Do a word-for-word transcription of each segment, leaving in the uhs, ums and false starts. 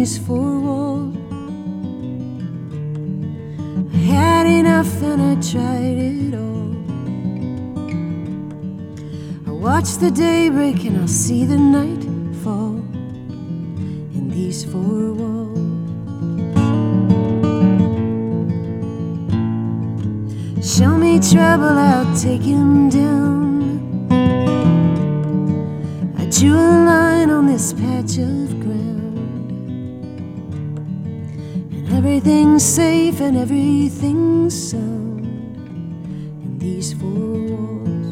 these four walls. I had enough and I tried it all. I watch the day break and I see the night fall in these four walls. Show me trouble, I'll take him down. I drew a line on this patch of ground, and everything's safe and everything's sound in these four walls.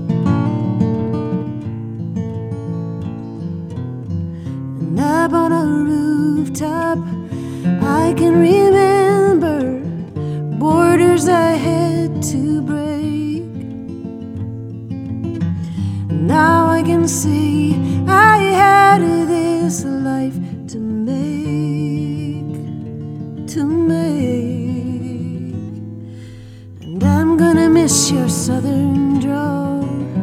And up on a rooftop I can remember borders I had to break. Now I can see I had this life to make, to make. And I'm gonna miss your southern drawl,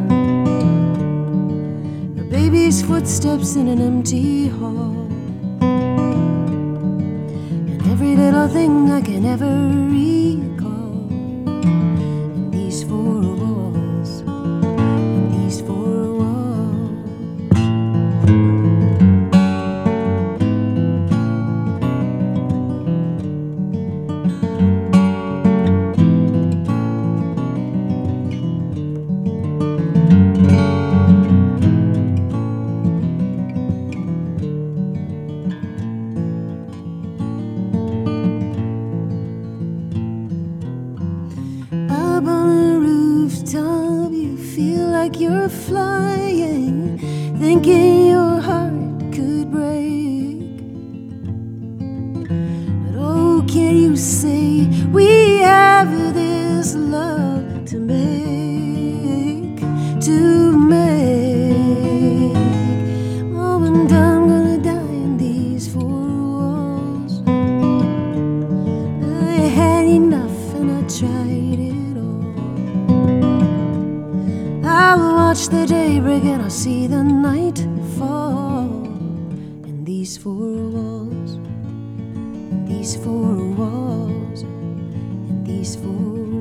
a baby's footsteps in an empty hall, and every little thing I can ever recall in these four walls, in these four walls. Up on a rooftop, you feel like you're flying, thinking your heart could break. But oh, can you say we have this love to make, to make? Oh, and I'm gonna die in these four walls. I had enough and I tried it. I'll watch the day break and I'll see the night fall in these four walls, in these four walls, in these four walls.